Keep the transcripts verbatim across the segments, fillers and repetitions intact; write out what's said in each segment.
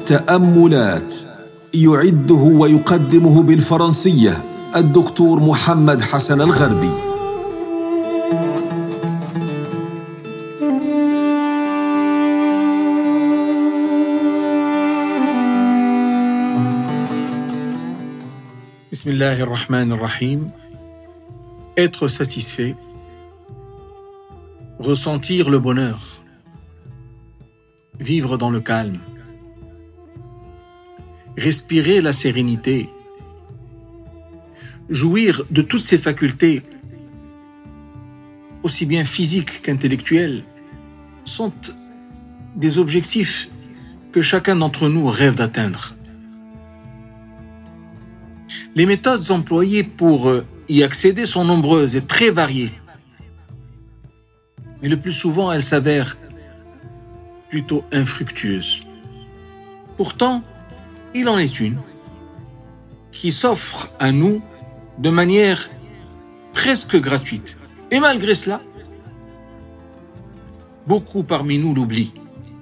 تأملات يعده ويقدمه بالفرنسية الدكتور محمد حسن الغردي. Bismillah ar-Rahman ar-Rahim. Être satisfait, ressentir le bonheur, vivre dans le calme, respirer la sérénité, jouir de toutes ses facultés, aussi bien physiques qu'intellectuelles, sont des objectifs que chacun d'entre nous rêve d'atteindre. Les méthodes employées pour y accéder sont nombreuses et très variées. Mais le plus souvent, elles s'avèrent plutôt infructueuses. Pourtant, il en est une qui s'offre à nous de manière presque gratuite. Et malgré cela, beaucoup parmi nous l'oublient.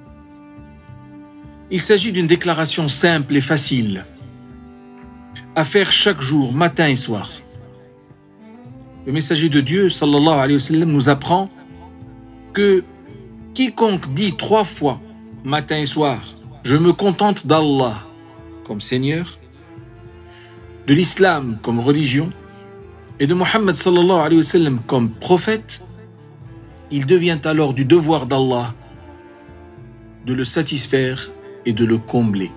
Il s'agit d'une déclaration simple et facile à faire chaque jour, matin et soir. Le messager de Dieu, sallallahu alayhi wa sallam, nous apprend que quiconque dit trois fois, matin et soir, « Je me contente d'Allah comme Seigneur, de l'islam comme religion et de Muhammad sallallahu alayhi wa sallam comme prophète, il devient alors du devoir d'Allah de le satisfaire et de le combler.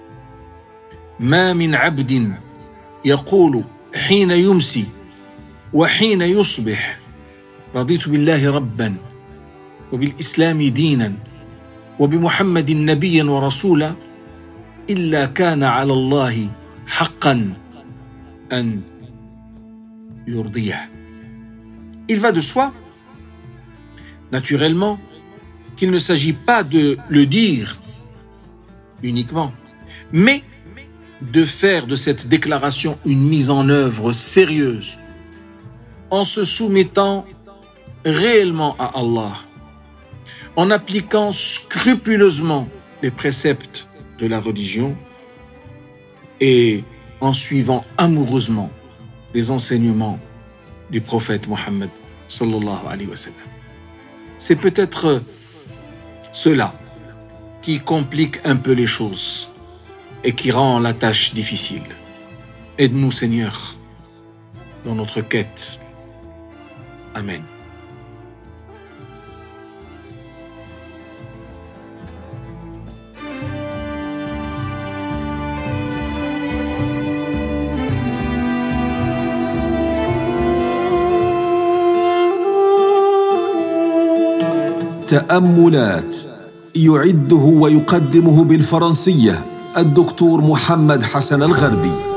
Ma min abdin yaqulu hina yumsi wa hina yusbih raditu billahi rabban wa bil islami dinan wa bi Muhammadin nabiyyan wa rasula illa kana ala Allahi haqqan an yurdiyah. Il va de soi, naturellement, qu'il ne s'agit pas de le dire uniquement, mais de faire de cette déclaration une mise en œuvre sérieuse, en se soumettant réellement à Allah, en appliquant scrupuleusement les préceptes de la religion et en suivant amoureusement les enseignements du prophète Mohammed sallallahu alayhi wa sallam. C'est peut-être cela qui complique un peu les choses et qui rend la tâche difficile. Aide-nous, Seigneur, dans notre quête. Amen. تأملات يعده ويقدمه بالفرنسية الدكتور محمد حسن الغردي.